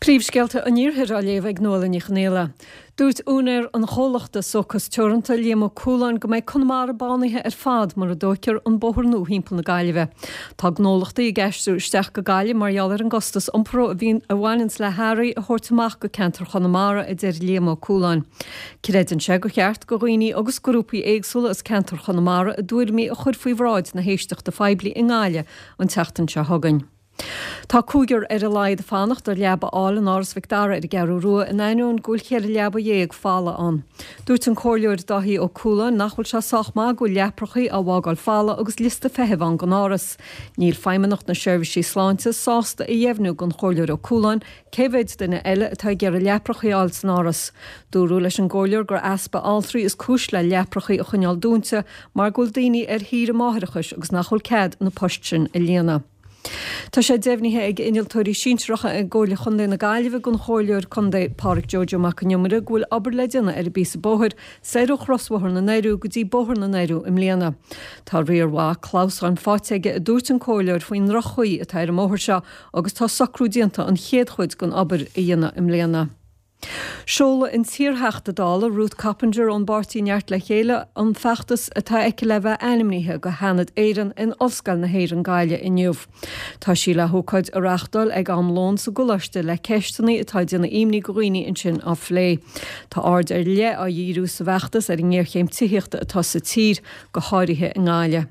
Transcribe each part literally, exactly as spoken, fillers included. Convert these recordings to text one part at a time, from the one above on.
Príomhscéalta an níorthair a léamh ag nóla ní chnéile. Dúirt únar an chólachta sochas teoranta léamo cúlan go méid chunmara bánaithe ar fad mar a dócear an bóthar nó hímpel na gaiileh. Tá gnólachta i gceistú isteach go gaiile margheallar an gostas iompro a bhín a bhhainins le hairí a thuirtamach go cantar chunamara i dtéir léamo cúlan. Ciréidann sé go cheart go roioine agus grúpaí éagsúla is cantar chunamara a dúirmí a chur faoi bhráid na héisteach de feibli in gáile an teachtain se thugann. Tá cúgur ar a laid a fannacht ar leaba áil an áras Victoria ar gearú rua in einún gúilchéar leaba dhéag fála an. Dúirt an cóirleúir dahí ó cúlan nachfuil se sochma go leaprochaí a bhágáil fála agus lista fehebhan gan áras. Níl feimimenacht na seirbhísí sláinte sásta i dhéhnú gon cóirleúir ó cúlan, céhéid duine eile atá gear a leaprochaí áil san áras. Dúrú leis an ggóirleúir gur aspa altrií is cúis le leaprochaí a chuneal dúnta mar gúil daoine ar hír máthirechas agus nachfuil céad na postsin i léana. Tá sé déhnithe ag iniltóirí sínsreacha ag ggóla chundé na gaiileh gon chóirleúir chundé Pádraig Jojo Macaniumara ghfuil aber le déanana ar a bísa bóthir séú chrosmhthar na neirú go dtí bóthar na neirú im léana. Tá riorhá Klaus an fáteige a dúirt an cóirleúir faoin rochuí a tair móthir seo agus tá sacrú dianta an chéad chuid gon aber i dhéana im léana. Seola in tíortheachta dála Ruth Coppinger ón bartaí neart le chéile an feachtas atá eice le bheith ainmníthe go hanad éireann in oscail na héireann gaile inniuh. Tá sí le thócaid a reachtal ag amlón sa gulaiste le ceisteannaí atá déanana imní gooine in sin á phlé. Tá ard ar le a dhíú sa bheachtas ar ngéirchéim tííochta atá sa tír go háirithe in gáile.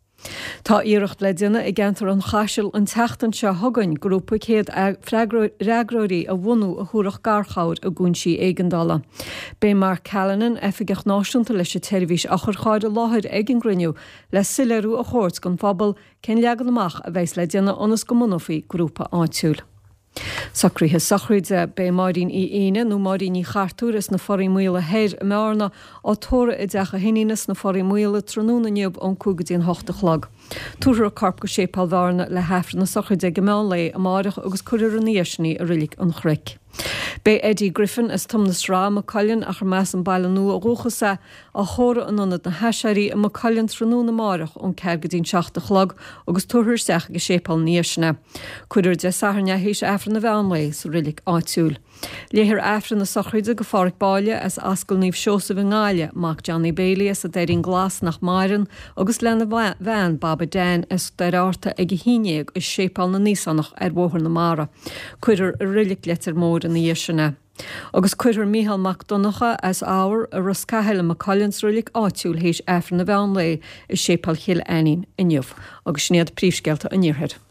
Tá íirecht le duine i gceantar an chaisiil an teachtain se thugann grúpa chéad reagróirí a bhunú a thuúrach garchaid a gúnsí éigendala. Bé mar Callanan efigech náisiúnta leis sé televís a chur cháid a láthir ag an griniú le sileirú a chóirt gon fphobal cén leagan amach a bheits le duine onas go mnafií grúpa áitiúil. Sacríthe sacrúide bé maidín í aine nó maidín í chartúras na forí muile héir a mearna á tóra i d decha hinínas na forí muile tróna neamh an cúgadíon hochta chlag. Túair a carp go sépal bharna le hefra na sacrúide go meán lé a máireach agus cuirir an níosní a rilik an chric. Bé Eddie Griffin is tumnas rá Macallan a chu meas an bailú a rúchasa a chóra an anad na heisiirí a Macallan tróna na máireach ón ceirgadín seachta chlag agus túthir seach go sépal níosne. Cuidir de saharne hís efra na bheanlé sa rilik áitiúil. Léhir efra na sacrúide go fáric báile as ascail níomh seosamh in gáile mac Johnny Bailey as a déirín glas nach mairan agus lena bhean Baba Dan as deirárta ag a híineag is sépal na níosannach ar bhóthar na mara. Cuidir a rilik letar mór in níosne. Agus cuidir Mícheál Mac Donacha as ábhar a ruscaheile Macallans rulik áitiúil héis efra na bheanlé is sépal chill ainin inniuh agus snéad príomhscéalta a níorthair.